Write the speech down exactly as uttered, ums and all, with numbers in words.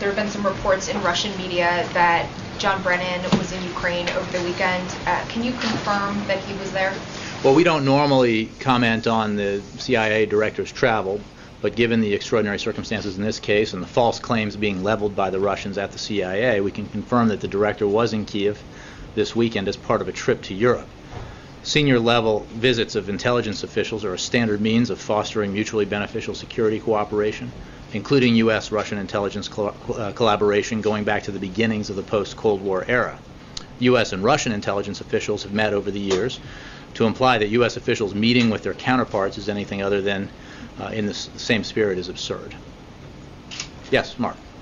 there have been some reports in Russian media that John Brennan was in Ukraine over the weekend. Uh, can you confirm that he was there? Well, we don't normally comment on the C I A director's travel, but given the extraordinary circumstances in this case and the false claims being leveled by the Russians at the C I A, we can confirm that the director was in Kiev this weekend as part of a trip to Europe. Senior level visits of intelligence officials are a standard means of fostering mutually beneficial security cooperation, including U S Russian intelligence co- uh, collaboration going back to the beginnings of the post-Cold War era. U S and Russian intelligence officials have met over the years. To imply that U S officials meeting with their counterparts is anything other than uh, in the s- same spirit is absurd. Yes, Mark.